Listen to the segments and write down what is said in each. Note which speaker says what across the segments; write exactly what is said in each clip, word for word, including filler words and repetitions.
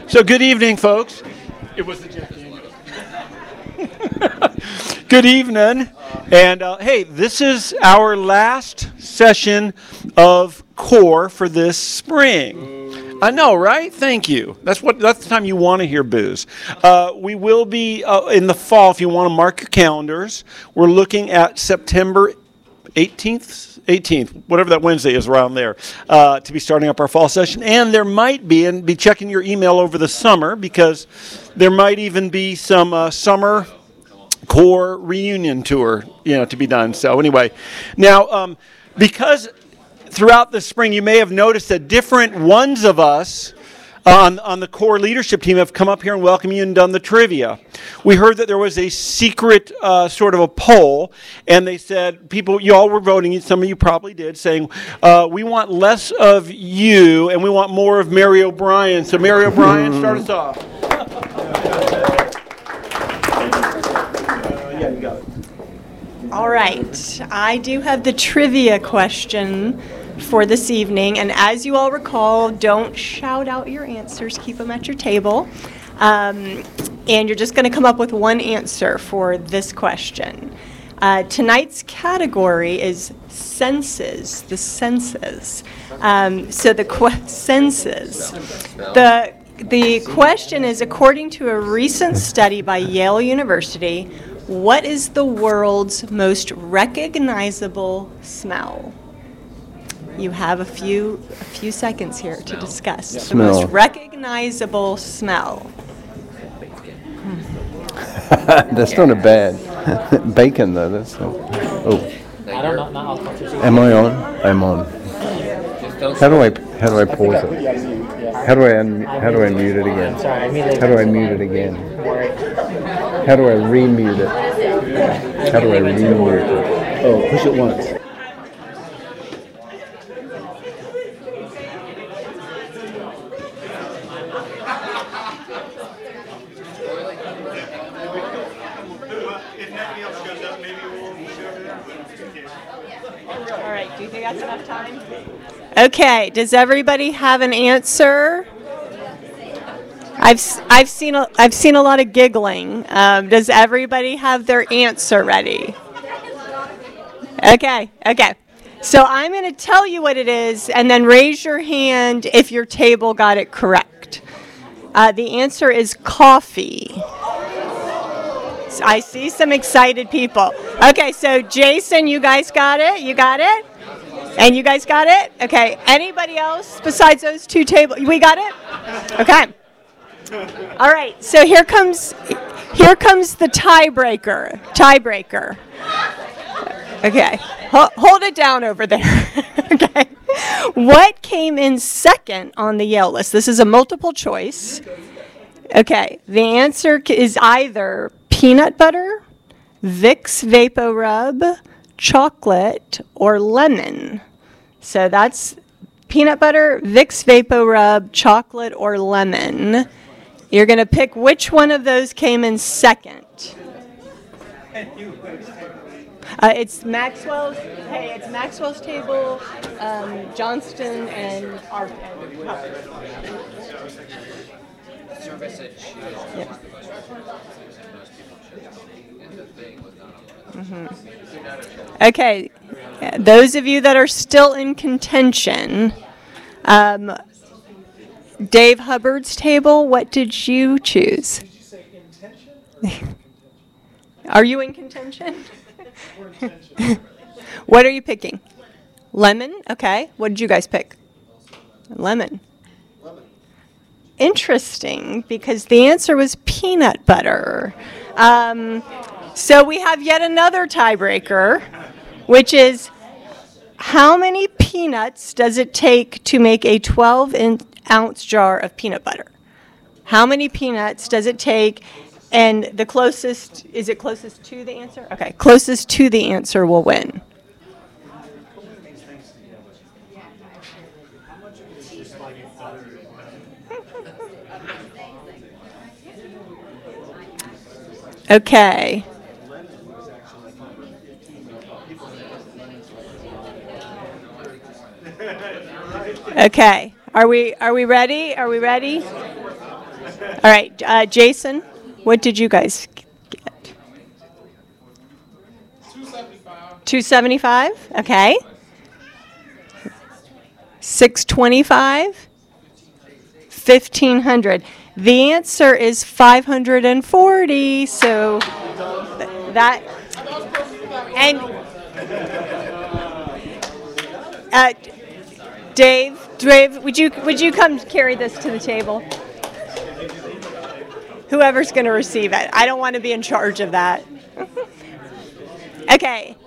Speaker 1: So good evening, folks. It was the Jack Daniels. Good evening. And uh, hey, this is our last session of Core for this spring. I know, right? Thank you. That's what. That's the time you want to hear booze. Uh, we will be uh, in the fall. If you want to mark your calendars, we're looking at September eighteenth, eighteenth, whatever that Wednesday is around there, uh, to be starting up our fall session. And there might be, and be checking your email over the summer, because there might even be some uh, summer Core reunion tour, you know, to be done. So anyway, now um, because throughout the spring you may have noticed that different ones of us on, on the Core leadership team have come up here and welcomed you and done the trivia. We heard that there was a secret uh, sort of a poll, and they said, people, you all were voting, some of you probably did, saying, uh, we want less of you and we want more of Mary O'Brien. So Mary O'Brien, start us off. Uh, yeah, you got it.
Speaker 2: All right, I do have the trivia question for this evening, and as you all recall, don't shout out your answers, keep them at your table, um, and you're just going to come up with one answer for this question. Uh, tonight's category is senses, the senses. Um, so the que- senses. The, the question is, according to a recent study by Yale University, what is the world's most recognizable smell? You have a few a few seconds here to discuss. The
Speaker 3: Smell.
Speaker 2: most recognizable smell.
Speaker 3: That's not a bad bacon though. That's not, oh.
Speaker 4: I don't know. Not all
Speaker 3: Am I on? I'm on. How do I how do I pause it? How do I un, how do I mute it again?
Speaker 4: Sorry, I mean,
Speaker 3: How do I mute it again? How do I remute it? How do I remute it?
Speaker 1: Oh, push it once.
Speaker 2: All right, do you think that's enough time? Okay, does everybody have an answer? I've s- I've seen a, I've seen a lot of giggling. Um, does everybody have their answer ready? Okay, okay. So I'm going to tell you what it is, and then raise your hand if your table got it correct. Uh, the answer is coffee. So I see some excited people. Okay, so Jason, you guys got it? You got it? And you guys got it? Okay. Anybody else besides those two tables? We got it? Okay. All right. So here comes here comes the tiebreaker. Tiebreaker. Okay. Ho- hold it down over there. Okay. What came in second on the Yale list? This is a multiple choice. Okay. The answer is either peanut butter, Vicks VapoRub, chocolate, or lemon. So that's peanut butter, Vicks VapoRub, chocolate, or lemon. You're going to pick which one of those came in second. Uh, it's Maxwell's. Hey, it's Maxwell's table, um, Johnston, and our. Yep. Mm-hmm. Okay, those of you that are still in contention, um, Dave Hubbard's table, what did you choose? Did you say intention? Are you in contention? What are you picking? Lemon? Okay. What did you guys pick? Lemon. Lemon. Interesting, because the answer was peanut butter. Um, so we have yet another tiebreaker, which is how many peanuts does it take to make a twelve ounce jar of peanut butter? How many peanuts does it take? And the closest, is it closest to the answer? Okay, closest to the answer will win. Okay. Okay. Are we are we ready? Are we ready? All right, uh, Jason, what did you guys get? two seventy-five. Okay. six twenty-five. fifteen hundred. The answer is five hundred forty. So th- that and uh, Dave, Dave, would you would you come carry this to the table? Whoever's going to receive it. I don't want to be in charge of that. Okay.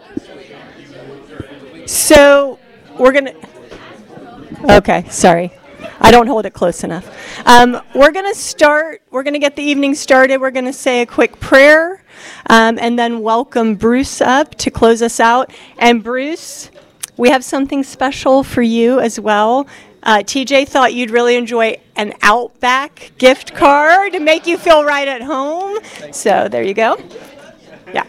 Speaker 2: So we're going to... Okay, sorry. I don't hold it close enough. Um, we're going to start, we're going to get the evening started. We're going to say a quick prayer um, and then welcome Bruce up to close us out. And Bruce, we have something special for you as well. Uh, T J thought you'd really enjoy an Outback gift card to make you feel right at home. So there you go. Yeah.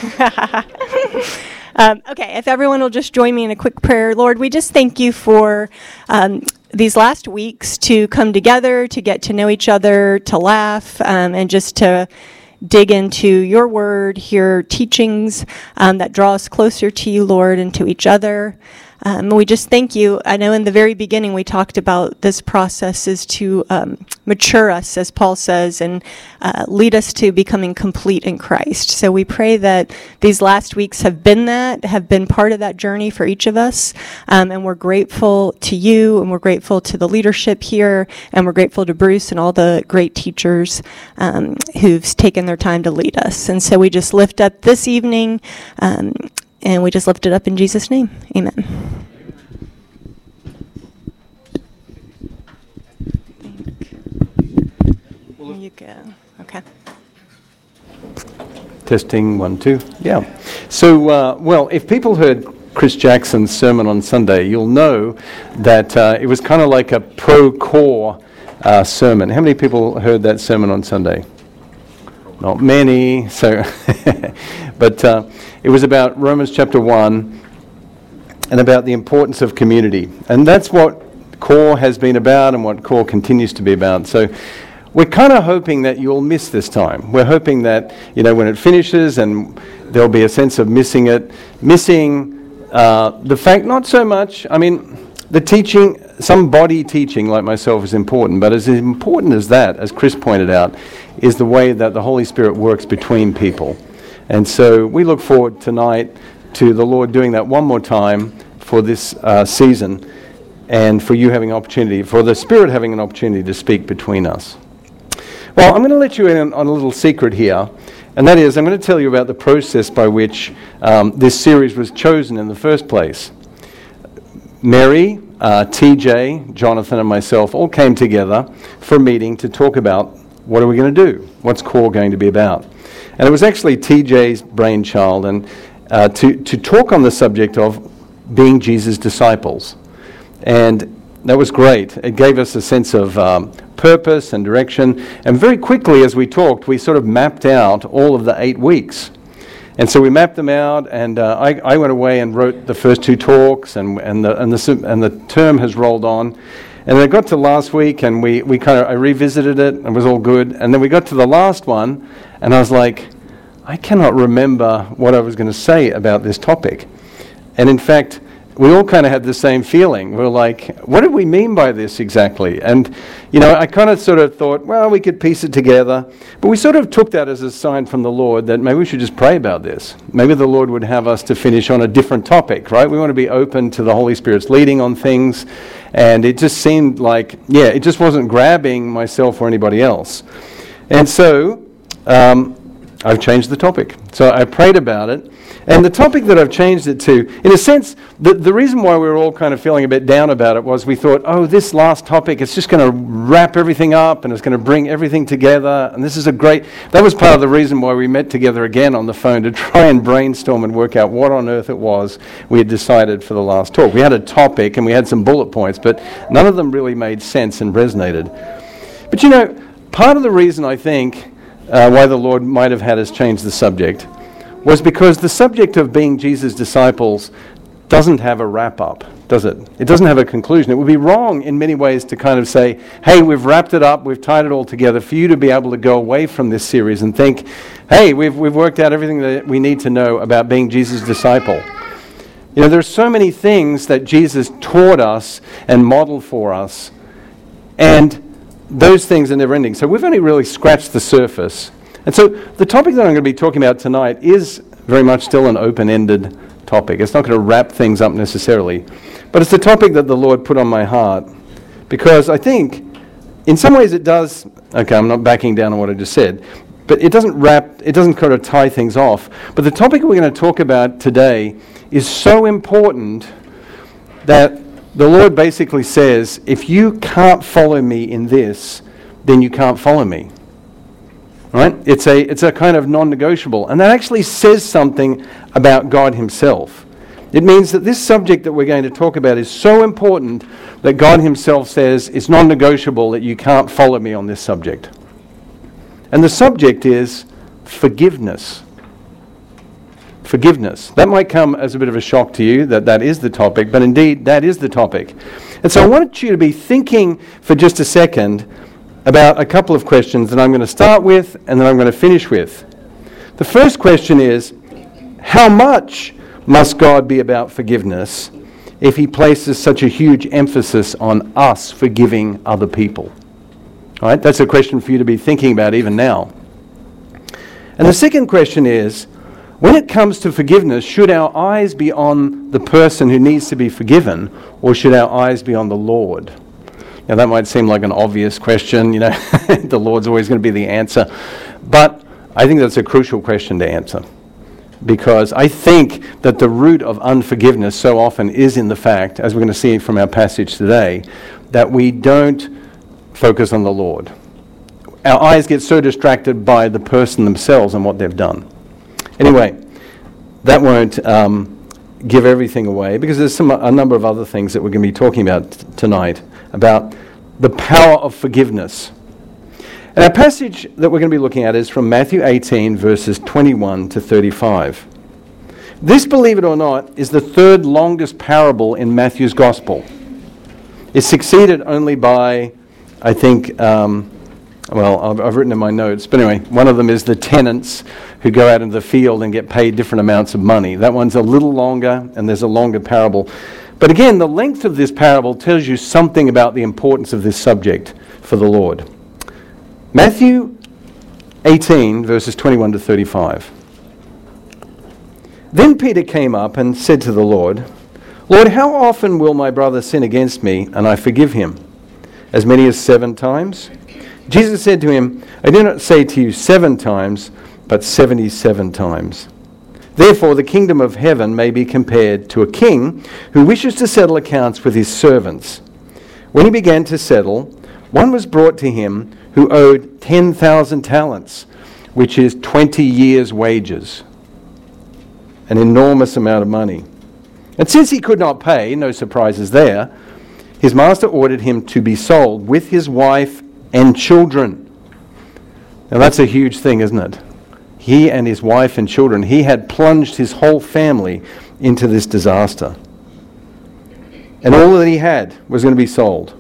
Speaker 2: um, okay, if everyone will just join me in a quick prayer. Lord, we just thank you for um, these last weeks to come together, to get to know each other, to laugh, um, and just to dig into your word, hear teachings um, that draw us closer to you, Lord, and to each other. Um, we just thank you. I know in the very beginning we talked about this process is to um, mature us, as Paul says, and uh, lead us to becoming complete in Christ. So we pray that these last weeks have been that, have been part of that journey for each of us. Um, and we're grateful to you, and we're grateful to the leadership here, and we're grateful to Bruce and all the great teachers um, who've taken their time to lead us. And so we just lift up this evening, um, and we just lift it up in Jesus' name. Amen. There you go. Okay.
Speaker 3: Testing, one, two. Yeah. So, uh, well, if people heard Chris Jackson's sermon on Sunday, you'll know that uh, it was kind of like a pro-core uh, sermon. How many people heard that sermon on Sunday? Not many. So, but uh, it was about Romans chapter one and about the importance of community. And that's what CORE has been about and what CORE continues to be about. So we're kind of hoping that you'll miss this time. We're hoping that, you know, when it finishes and there'll be a sense of missing it, missing uh, the fact, not so much, I mean, the teaching, some body teaching like myself is important, but as important as that, as Chris pointed out, is the way that the Holy Spirit works between people. And so we look forward tonight to the Lord doing that one more time for this uh, season, and for you having an opportunity, for the Spirit having an opportunity to speak between us. Well, I'm going to let you in on a little secret here, and that is I'm going to tell you about the process by which um, this series was chosen in the first place. Mary, uh, T J, Jonathan, and myself all came together for a meeting to talk about what are we going to do? What's CORE going to be about? And it was actually T J's brainchild, and uh, to, to talk on the subject of being Jesus' disciples. And that was great. It gave us a sense of um, purpose and direction. And very quickly, as we talked, we sort of mapped out all of the eight weeks. And so we mapped them out, and uh, I, I went away and wrote the first two talks, and, and, the, and, the, and the term has rolled on. And then I got to last week, and we, we kind of I revisited it, and it was all good. And then we got to the last one, and I was like, I cannot remember what I was going to say about this topic. And in fact, we all kind of had the same feeling. We were like, what did we mean by this exactly? And, you know, I kind of sort of thought, well, we could piece it together. But we sort of took that as a sign from the Lord that maybe we should just pray about this. Maybe the Lord would have us to finish on a different topic, right? We want to be open to the Holy Spirit's leading on things. And it just seemed like, yeah, it just wasn't grabbing myself or anybody else. And so um, I've changed the topic. So I prayed about it. And the topic that I've changed it to, in a sense, the, the reason why we were all kind of feeling a bit down about it was we thought, oh, this last topic, it's just going to wrap everything up and it's going to bring everything together. And this is a great, that was part of the reason why we met together again on the phone to try and brainstorm and work out what on earth it was we had decided for the last talk. We had a topic and we had some bullet points, but none of them really made sense and resonated. But you know, part of the reason I think uh, why the Lord might have had us change the subject was because the subject of being Jesus' disciples doesn't have a wrap-up, does it? It doesn't have a conclusion. It would be wrong in many ways to kind of say, hey, we've wrapped it up, we've tied it all together, for you to be able to go away from this series and think, hey, we've, we've worked out everything that we need to know about being Jesus' disciple. You know, there's so many things that Jesus taught us and modeled for us, and those things are never ending. So we've only really scratched the surface. And so the topic that I'm going to be talking about tonight is very much still an open-ended topic. It's not going to wrap things up necessarily, but it's the topic that the Lord put on my heart, because I think in some ways it does, okay, I'm not backing down on what I just said, but it doesn't wrap, it doesn't kind of tie things off. But the topic we're going to talk about today is so important that the Lord basically says, if you can't follow me in this, then you can't follow me. Right? It's a it's a kind of non-negotiable, and that actually says something about God himself. It means that this subject that we're going to talk about is so important that God himself says it's non-negotiable that you can't follow me on this subject. And the subject is forgiveness. Forgiveness. That might come as a bit of a shock to you that that is the topic, but indeed that is the topic. And so I want you to be thinking for just a second about a couple of questions that I'm going to start with and then I'm going to finish with. The first question is, how much must God be about forgiveness if he places such a huge emphasis on us forgiving other people? All right, that's a question for you to be thinking about even now. And the second question is, when it comes to forgiveness, should our eyes be on the person who needs to be forgiven, or should our eyes be on the Lord? Now that might seem like an obvious question, you know, the Lord's always going to be the answer. But I think that's a crucial question to answer, because I think that the root of unforgiveness so often is in the fact, as we're going to see from our passage today, that we don't focus on the Lord. Our eyes get so distracted by the person themselves and what they've done. Anyway, that won't um, give everything away, because there's some a number of other things that we're going to be talking about t- tonight, about the power of forgiveness. And our passage that we're going to be looking at is from Matthew eighteen, verses twenty-one to thirty-five. This, believe it or not, is the third longest parable in Matthew's Gospel. It's succeeded only by, I think, um, well, I've, I've written in my notes, but anyway, one of them is the tenants who go out into the field and get paid different amounts of money. That one's a little longer, and there's a longer parable. But again, the length of this parable tells you something about the importance of this subject for the Lord. Matthew eighteen, verses twenty-one to thirty-five. Then Peter came up and said to the Lord, Lord, how often will my brother sin against me, and I forgive him? As many as seven times? Jesus said to him, I do not say to you seven times, but seventy-seven times. Therefore, the kingdom of heaven may be compared to a king who wishes to settle accounts with his servants. When he began to settle, one was brought to him who owed ten thousand talents, which is twenty years' wages, an enormous amount of money. And since he could not pay, no surprises there, his master ordered him to be sold with his wife and children. Now that's a huge thing, isn't it? He and his wife and children, he had plunged his whole family into this disaster. And all that he had was going to be sold,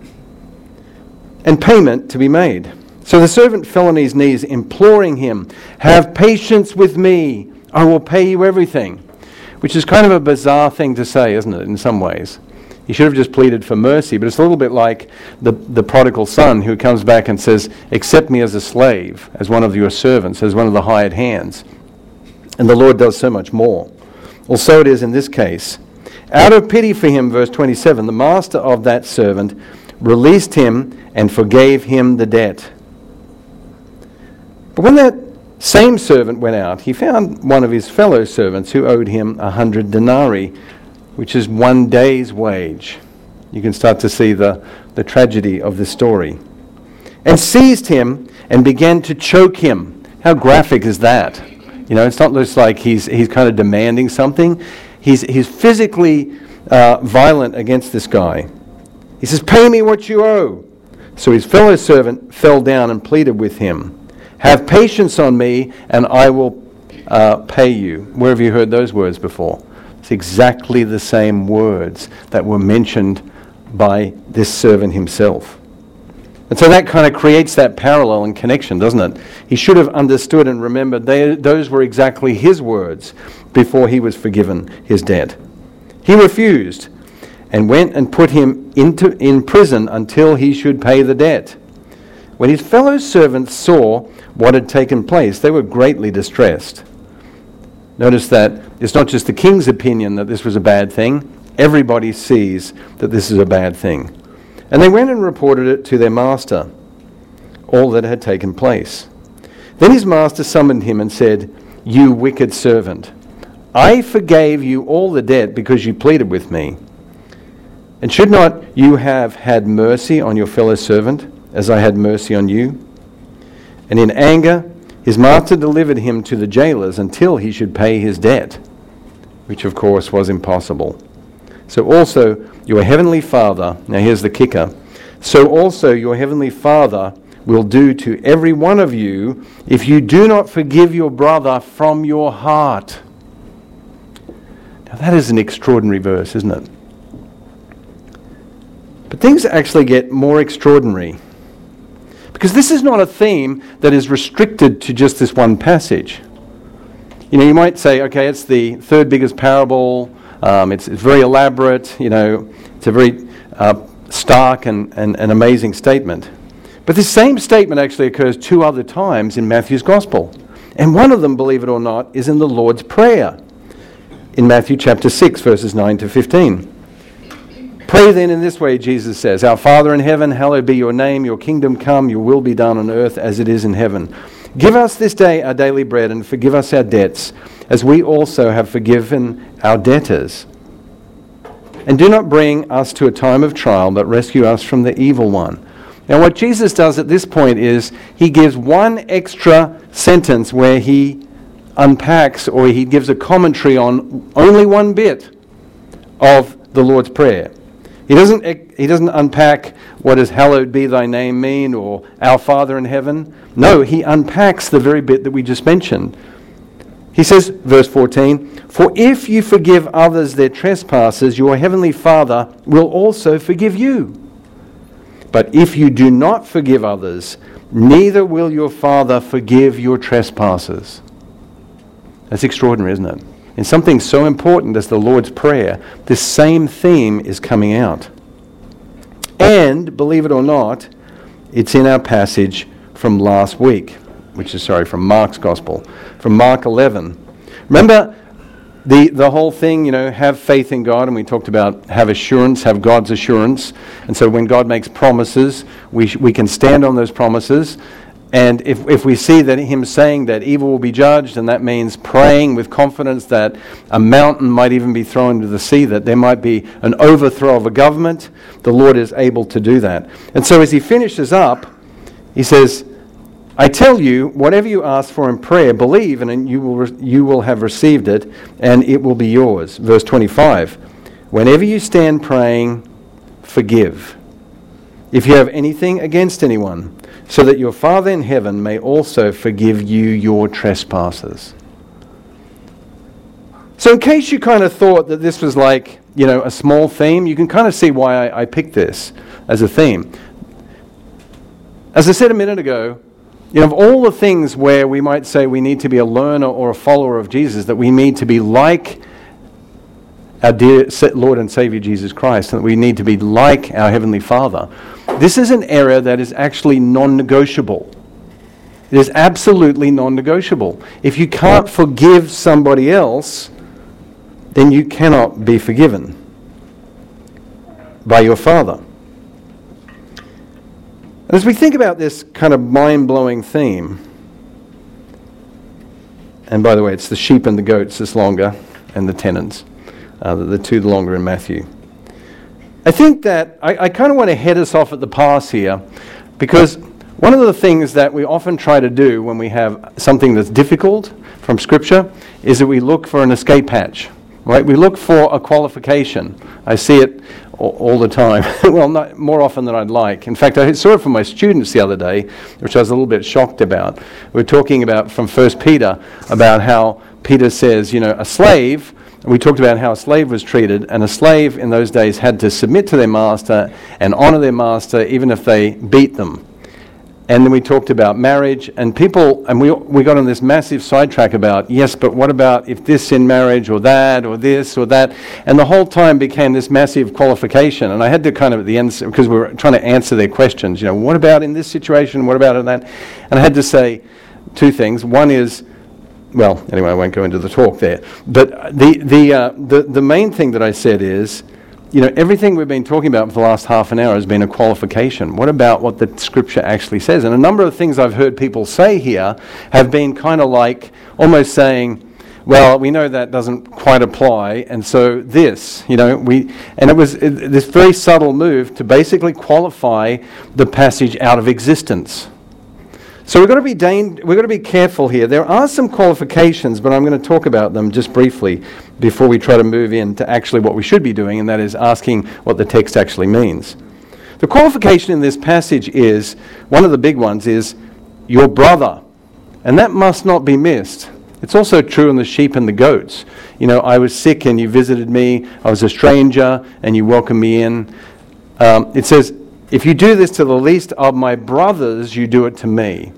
Speaker 3: and payment to be made. So the servant fell on his knees, imploring him, have patience with me, I will pay you everything. Which is kind of a bizarre thing to say, isn't it, in some ways? He should have just pleaded for mercy, but it's a little bit like the, the prodigal son who comes back and says, accept me as a slave, as one of your servants, as one of the hired hands. And the Lord does so much more. Well, so it is in this case. Out of pity for him, verse twenty-seven, the master of that servant released him and forgave him the debt. But when that same servant went out, he found one of his fellow servants who owed him a hundred denarii, which is one day's wage. You can start to see the, the tragedy of this story. And seized him and began to choke him. How graphic is that? You know, it's not just like he's he's kind of demanding something. He's he's physically uh, violent against this guy. He says, pay me what you owe. So his fellow servant fell down and pleaded with him. Have patience on me and I will uh, pay you. Where have you heard those words before? It's exactly the same words that were mentioned by this servant himself. And so that kind of creates that parallel and connection, doesn't it? He should have understood and remembered they, those were exactly his words before he was forgiven his debt. He refused and went and put him into in prison until he should pay the debt. When his fellow servants saw what had taken place, they were greatly distressed. Notice that it's not just the king's opinion that this was a bad thing. Everybody sees that this is a bad thing. And they went and reported it to their master, all that had taken place. Then his master summoned him and said, "You wicked servant, I forgave you all the debt because you pleaded with me. And should not you have had mercy on your fellow servant, as I had mercy on you?" And in anger, his master delivered him to the jailers until he should pay his debt, which of course was impossible. So also your heavenly Father, now here's the kicker, so also your heavenly Father will do to every one of you if you do not forgive your brother from your heart. Now that is an extraordinary verse, isn't it? But things actually get more extraordinary. Because this is not a theme that is restricted to just this one passage. You know, you might say, okay, it's the third biggest parable, um, it's, it's very elaborate, you know, it's a very uh, stark and, and, and amazing statement. But this same statement actually occurs two other times in Matthew's Gospel. And one of them, believe it or not, is in the Lord's Prayer, in Matthew chapter six, verses nine to fifteen. "Pray then in this way," Jesus says, "Our Father in heaven, hallowed be your name, your kingdom come, your will be done on earth as it is in heaven. Give us this day our daily bread, and forgive us our debts, as we also have forgiven our debtors. And do not bring us to a time of trial, but rescue us from the evil one." Now what Jesus does at this point is he gives one extra sentence where he unpacks, or he gives a commentary on only one bit of the Lord's Prayer. He doesn't, he doesn't unpack what does hallowed be thy name mean, or our Father in heaven. No, he unpacks the very bit that we just mentioned. He says, verse fourteen, "For if you forgive others their trespasses, your heavenly Father will also forgive you. But if you do not forgive others, neither will your Father forgive your trespasses." That's extraordinary, isn't it? In something so important as the Lord's Prayer, this same theme is coming out. And, believe it or not, it's in our passage from last week, which is, sorry, from Mark's Gospel, from Mark eleven. Remember the, the whole thing, you know, have faith in God, and we talked about have assurance, have God's assurance. And so when God makes promises, we, sh- we can stand on those promises. And if, if we see that him saying that evil will be judged, and that means praying with confidence that a mountain might even be thrown into the sea, that there might be an overthrow of a government, the Lord is able to do that. And so as he finishes up, he says, "I tell you, whatever you ask for in prayer, believe, and you will re- you will have received it, and it will be yours." Verse twenty-five, "Whenever you stand praying, forgive, if you have anything against anyone, so that your Father in heaven may also forgive you your trespasses." So in case you kind of thought that this was like, you know, a small theme, you can kind of see why I, I picked this as a theme. As I said a minute ago, you know, of all the things where we might say we need to be a learner or a follower of Jesus, that we need to be like our dear Lord and Savior Jesus Christ, and that we need to be like our Heavenly Father, this is an area that is actually non-negotiable. It is absolutely non-negotiable. If you can't forgive somebody else, then you cannot be forgiven by your Father. And as we think about this kind of mind-blowing theme, and by the way, it's the sheep and the goats that's longer, and the tenants, uh, the two longer in Matthew. I think that I, I kind of want to head us off at the pass here, because one of the things that we often try to do when we have something that's difficult from Scripture is that we look for an escape hatch, right? We look for a qualification. I see it all, all the time. Well, not more often than I'd like. In fact, I saw it from my students the other day, which I was a little bit shocked about. We were talking about from First Peter, about how Peter says, you know, a slave we talked about how a slave was treated, and a slave in those days had to submit to their master and honor their master even if they beat them. And then we talked about marriage, and people, and we we got on this massive sidetrack about, yes, but what about if this in marriage, or that, or this, or that? And the whole time became this massive qualification. And I had to kind of at the end, because we were trying to answer their questions, you know, what about in this situation, what about in that? And I had to say two things. One is, well, anyway, I won't go into the talk there. But the the uh, the, the main thing that I said is, you know, everything we've been talking about for the last half an hour has been a qualification. What about what the Scripture actually says? And a number of things I've heard people say here have been kind of like almost saying, well, we know that doesn't quite apply, and so this, you know, we, and it was it, this very subtle move to basically qualify the passage out of existence. So we've got to be dang, we've got to be careful here. There are some qualifications, but I'm going to talk about them just briefly before we try to move into actually what we should be doing, and that is asking what the text actually means. The qualification in this passage is, one of the big ones is, your brother. And that must not be missed. It's also true in the sheep and the goats. You know, I was sick and you visited me. I was a stranger and you welcomed me in. Um, it says, if you do this to the least of my brothers, you do it to me.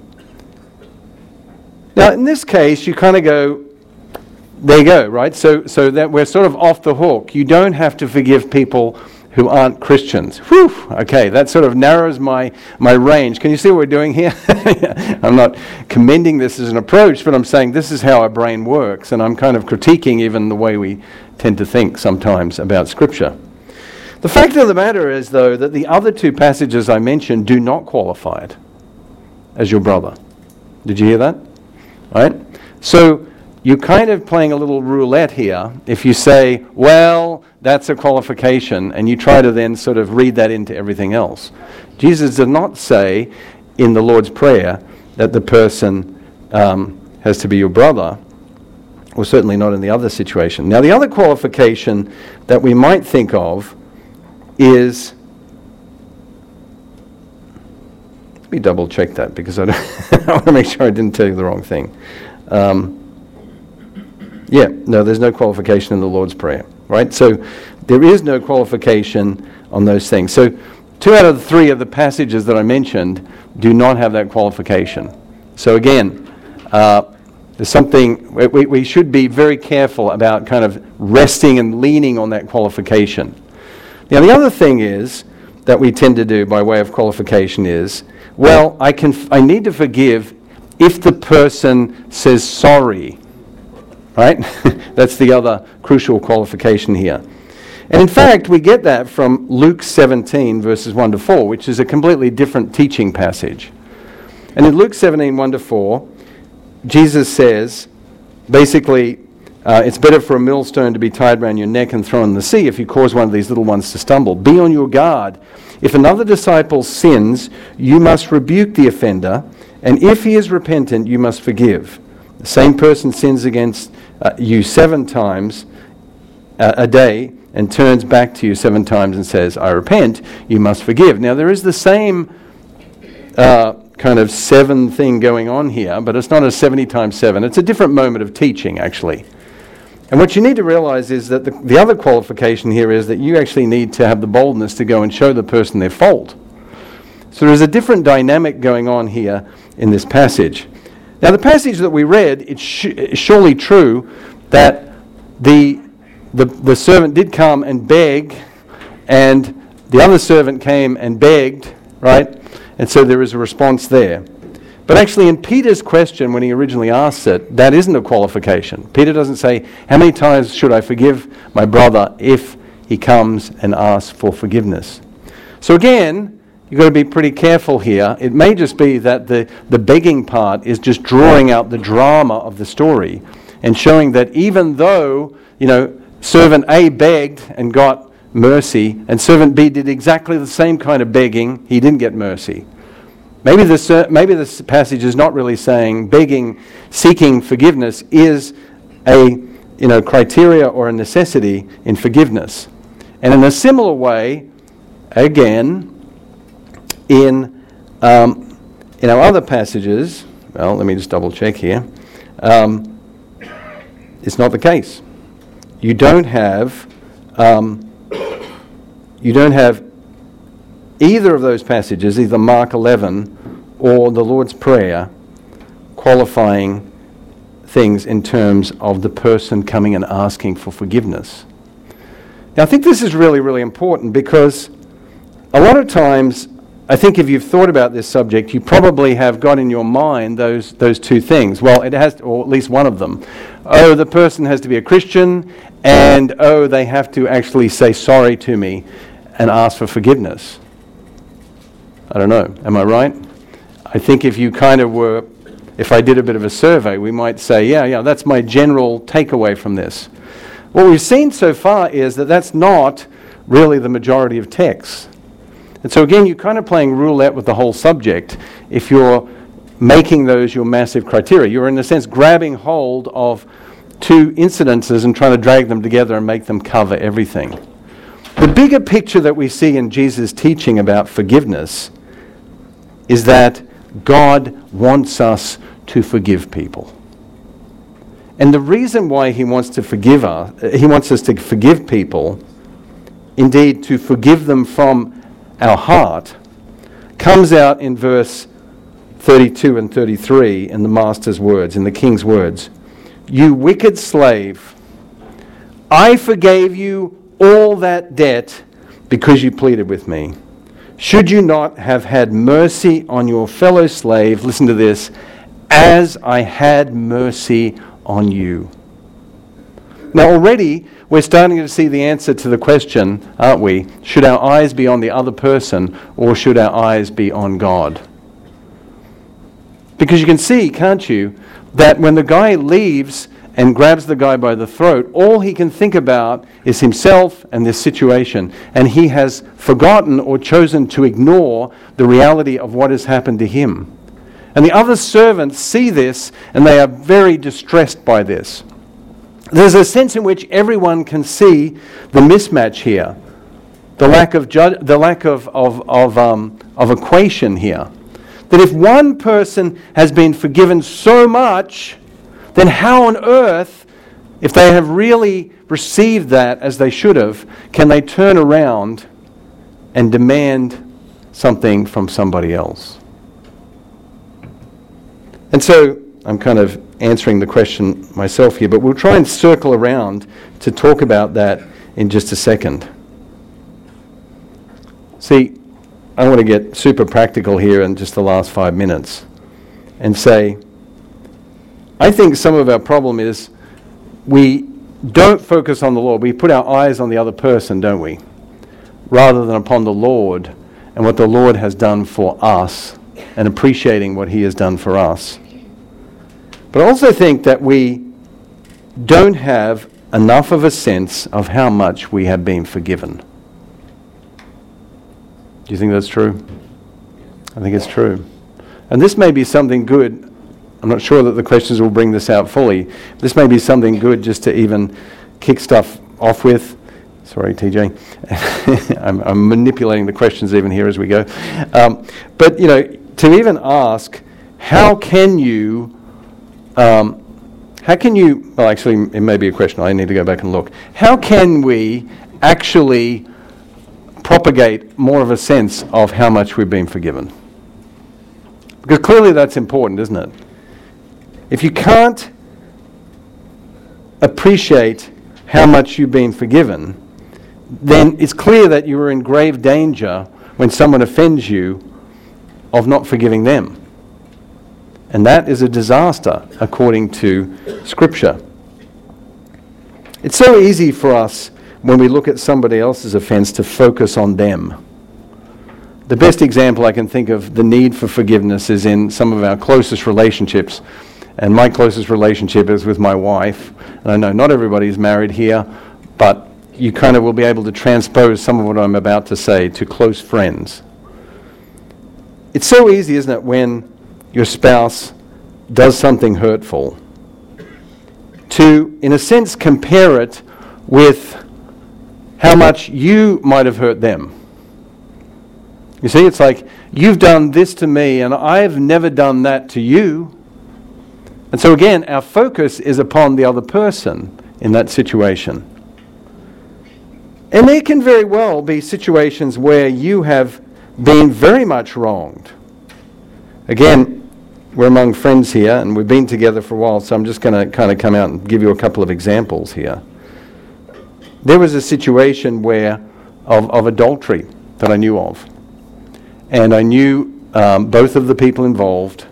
Speaker 3: Now, in this case, you kind of go, there you go, right? So so that we're sort of off the hook. You don't have to forgive people who aren't Christians. Whew, okay, that sort of narrows my, my range. Can you see what we're doing here? I'm not commending this as an approach, but I'm saying this is how our brain works, and I'm kind of critiquing even the way we tend to think sometimes about Scripture. The fact of the matter is, though, that the other two passages I mentioned do not qualify it as your brother. Did you hear that? Right? So you're kind of playing a little roulette here if you say, well, that's a qualification, and you try to then sort of read that into everything else. Jesus did not say in the Lord's Prayer that the person um, has to be your brother, or certainly not in the other situation. Now, the other qualification that we might think of is, let me double check that because I, don't I want to make sure I didn't tell you the wrong thing. Um, yeah, no, there's no qualification in the Lord's Prayer, right? So there is no qualification on those things. So two out of the three of the passages that I mentioned do not have that qualification. So again, uh, there's something, we, we should be very careful about kind of resting and leaning on that qualification. Now, the other thing is that we tend to do by way of qualification is, well, I can, I need to forgive if the person says sorry, right? That's the other crucial qualification here. And in fact, we get that from Luke seventeen, verses one to four, which is a completely different teaching passage. And in Luke seventeen, one to four, Jesus says, basically, Uh, it's better for a millstone to be tied around your neck and thrown in the sea if you cause one of these little ones to stumble. Be on your guard. If another disciple sins, you must rebuke the offender, and if he is repentant, you must forgive. The same person sins against uh, you seven times uh, a day and turns back to you seven times and says, I repent, you must forgive. Now, there is the same uh, kind of seven thing going on here, but it's not a seventy times seven. It's a different moment of teaching, actually. And what you need to realize is that the, the other qualification here is that you actually need to have the boldness to go and show the person their fault. So there's a different dynamic going on here in this passage. Now, the passage that we read, it's sh- surely true that the, the the servant did come and beg, and the other servant came and begged, right? And so there is a response there. But actually, in Peter's question, when he originally asks it, that isn't a qualification. Peter doesn't say, how many times should I forgive my brother if he comes and asks for forgiveness? So again, you've got to be pretty careful here. It may just be that the, the begging part is just drawing out the drama of the story and showing that even though, you know, servant A begged and got mercy, and servant B did exactly the same kind of begging, he didn't get mercy. Maybe this, maybe this passage is not really saying begging, seeking forgiveness is a you know criteria or a necessity in forgiveness. And in a similar way, again, in um, in our other passages, well, let me just double check here. Um, it's not the case. you don't have um, you don't have either of those passages, either Mark eleven or the Lord's Prayer, qualifying things in terms of the person coming and asking for forgiveness. Now, I think this is really, really important because a lot of times, I think if you've thought about this subject, you probably have got in your mind those those two things. Well, it has, to, or at least one of them. Oh, the person has to be a Christian, and oh, they have to actually say sorry to me and ask for forgiveness. I don't know. Am I right? I think if you kind of were, if I did a bit of a survey, we might say, yeah, yeah, that's my general takeaway from this. What we've seen so far is that that's not really the majority of texts. And so again, you're kind of playing roulette with the whole subject if you're making those your massive criteria. You're in a sense grabbing hold of two incidences and trying to drag them together and make them cover everything. The bigger picture that we see in Jesus' teaching about forgiveness is that God wants us to forgive people. And the reason why he wants to forgive us, he wants us to forgive people, indeed to forgive them from our heart, comes out in verse thirty-two and thirty-three in the Master's words, in the King's words. You wicked slave, I forgave you all that debt because you pleaded with me. Should you not have had mercy on your fellow slave, listen to this, as I had mercy on you? Now already we're starting to see the answer to the question, aren't we? Should our eyes be on the other person or should our eyes be on God? Because you can see, can't you, that when the guy leaves and grabs the guy by the throat, all he can think about is himself and this situation. And he has forgotten or chosen to ignore the reality of what has happened to him. And the other servants see this and they are very distressed by this. There's a sense in which everyone can see the mismatch here, the lack of ju- the lack of of of, um, of equation here. That if one person has been forgiven so much, then how on earth, if they have really received that as they should have, can they turn around and demand something from somebody else? And so I'm kind of answering the question myself here, but we'll try and circle around to talk about that in just a second. See, I want to get super practical here in just the last five minutes and say, I think some of our problem is we don't focus on the Lord. We put our eyes on the other person, don't we? Rather than upon the Lord and what the Lord has done for us and appreciating what he has done for us. But I also think that we don't have enough of a sense of how much we have been forgiven. Do you think that's true? I think it's true. And this may be something good. I'm not sure that the questions will bring this out fully. This may be something good just to even kick stuff off with. Sorry, T J. I'm, I'm manipulating the questions even here as we go. Um, but, you know, to even ask, how can you, um, how can you, well, actually, it may be a question. I need to go back and look. How can we actually propagate more of a sense of how much we've been forgiven? Because clearly that's important, isn't it? If you can't appreciate how much you've been forgiven, then it's clear that you are in grave danger when someone offends you of not forgiving them. And that is a disaster according to Scripture. It's so easy for us when we look at somebody else's offense to focus on them. The best example I can think of the need for forgiveness is in some of our closest relationships. And my closest relationship is with my wife. And I know not everybody is married here, but you kind of will be able to transpose some of what I'm about to say to close friends. It's so easy, isn't it, when your spouse does something hurtful, to, in a sense, compare it with how much you might have hurt them. You see, it's like, you've done this to me, and I've never done that to you. And so again, our focus is upon the other person in that situation. And there can very well be situations where you have been very much wronged. Again, we're among friends here, and we've been together for a while, so I'm just going to kind of come out and give you a couple of examples here. There was a situation where of, of adultery that I knew of. And I knew um, both of the people involved.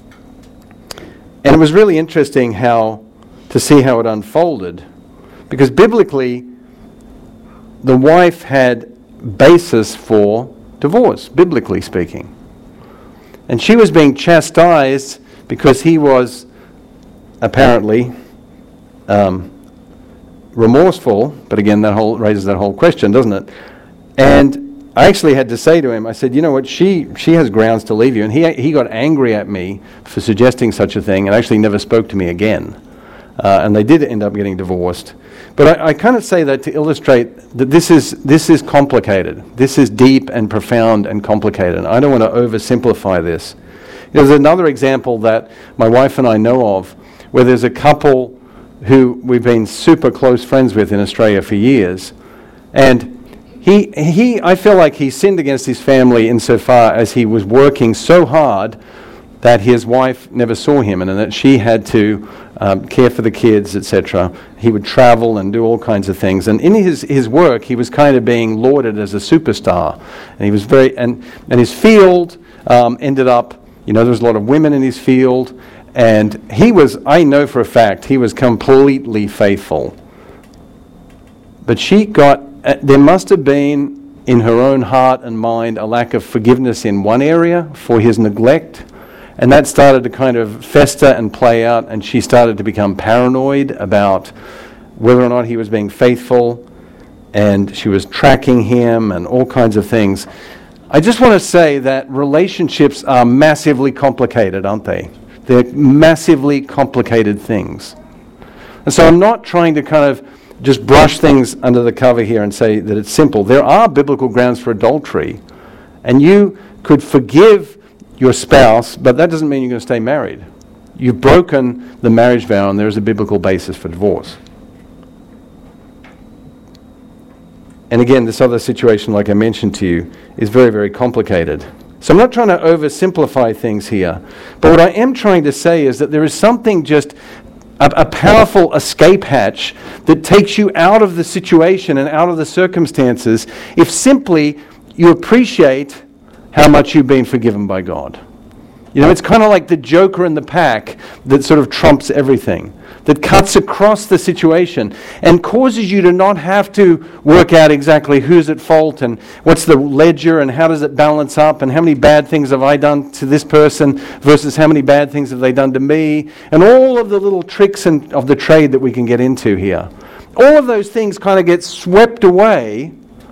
Speaker 3: And it was really interesting how to see how it unfolded. Because biblically, the wife had basis for divorce, biblically speaking. And she was being chastised because he was apparently um, remorseful. But again, that whole raises that whole question, doesn't it? And I actually had to say to him, I said, you know what, she she has grounds to leave you. And he he got angry at me for suggesting such a thing and actually never spoke to me again. Uh, and they did end up getting divorced. But I, I kind of say that to illustrate that this is this is complicated. This is deep and profound and complicated. And I don't want to oversimplify this. There's another example that my wife and I know of where there's a couple who we've been super close friends with in Australia for years. And he, he, I feel like he sinned against his family insofar as he was working so hard that his wife never saw him and that she had to um, care for the kids, et cetera. He would travel and do all kinds of things. And in his, his work, he was kind of being lauded as a superstar. And he was very, and, and his field um, ended up, you know, there was a lot of women in his field. And he was, I know for a fact, he was completely faithful. But she got, uh, there must have been in her own heart and mind a lack of forgiveness in one area for his neglect. And that started to kind of fester and play out, and she started to become paranoid about whether or not he was being faithful, and she was tracking him and all kinds of things. I just want to say that relationships are massively complicated, aren't they? They're massively complicated things. And so I'm not trying to kind of just brush things under the cover here and say that it's simple. There are biblical grounds for adultery, and you could forgive your spouse, but that doesn't mean you're going to stay married. You've broken the marriage vow, and there is a biblical basis for divorce. And again, this other situation, like I mentioned to you, is very, very complicated. So I'm not trying to oversimplify things here, but what I am trying to say is that there is something just, a, a powerful escape hatch that takes you out of the situation and out of the circumstances if simply you appreciate how much you've been forgiven by God. You know, it's kind of like the joker in the pack that sort of trumps everything, that cuts across the situation and causes you to not have to work out exactly who's at fault and what's the ledger and how does it balance up and how many bad things have I done to this person versus how many bad things have they done to me, and all of the little tricks and of the trade that we can get into here. All of those things kind of get swept away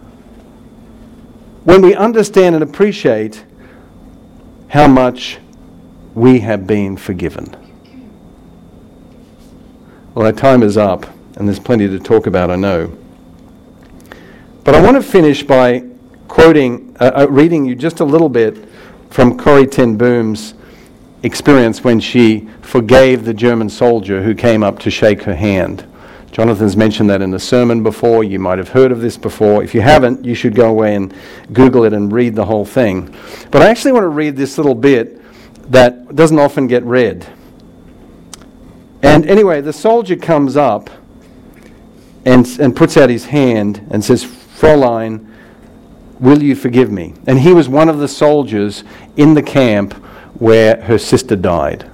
Speaker 3: when we understand and appreciate how much we have been forgiven. Well, our time is up, and there's plenty to talk about, I know. But I want to finish by quoting, uh, uh, reading you just a little bit from Corrie ten Boom's experience when she forgave the German soldier who came up to shake her hand. Jonathan's mentioned that in the sermon before. You might have heard of this before. If you haven't, you should go away and Google it and read the whole thing. But I actually want to read this little bit that doesn't often get read. And anyway, the soldier comes up and, and puts out his hand and says, "Fräulein, will you forgive me?" And he was one of the soldiers in the camp where her sister died.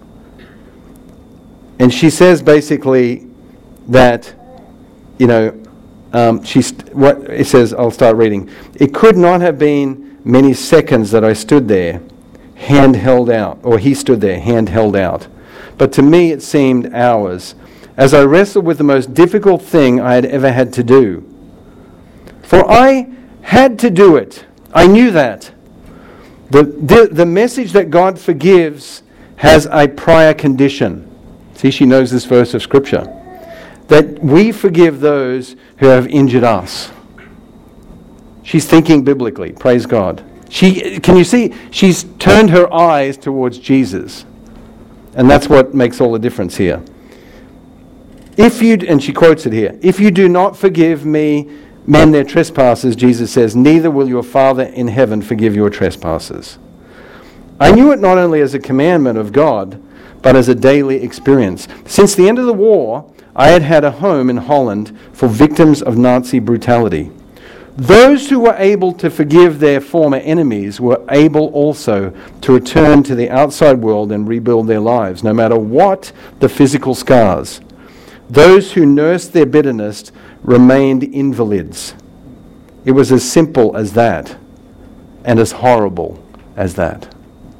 Speaker 3: And she says basically that, you know, um, she's what it says. I'll start reading. "It could not have been many seconds that I stood there, hand held out, or he stood there, hand held out. But to me it seemed hours, as I wrestled with the most difficult thing I had ever had to do. For I had to do it. I knew that. The, the, the message that God forgives has a prior condition." See, she knows this verse of Scripture. That we forgive those who have injured us. She's thinking biblically, praise God. She, can you see, she's turned her eyes towards Jesus. And that's what makes all the difference here. If you, and she quotes it here, "If you do not forgive me, men their trespasses, Jesus says, neither will your Father in heaven forgive your trespasses. I knew it not only as a commandment of God, but as a daily experience. Since the end of the war, I had had a home in Holland for victims of Nazi brutality. Those who were able to forgive their former enemies were able also to return to the outside world and rebuild their lives, no matter what the physical scars. Those who nursed their bitterness remained invalids. It was as simple as that, and as horrible as that.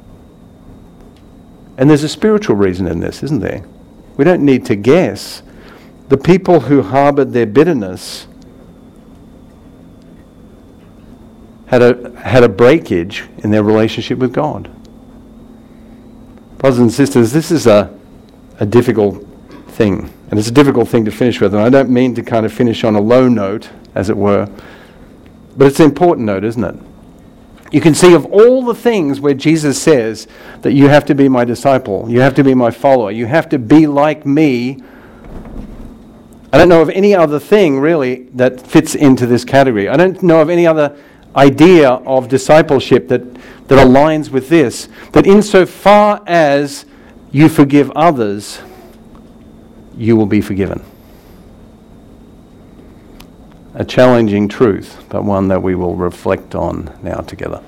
Speaker 3: And there's a spiritual reason in this, isn't there? We don't need to guess. The people who harbored their bitterness had a had a breakage in their relationship with God. Brothers and sisters, this is a, a difficult thing. And it's a difficult thing to finish with. And I don't mean to kind of finish on a low note, as it were. But it's an important note, isn't it? You can see of all the things where Jesus says that you have to be my disciple, you have to be my follower, you have to be like me. I don't know of any other thing, really, that fits into this category. I don't know of any other idea of discipleship that, that aligns with this. That insofar as you forgive others, you will be forgiven. A challenging truth, but one that we will reflect on now together.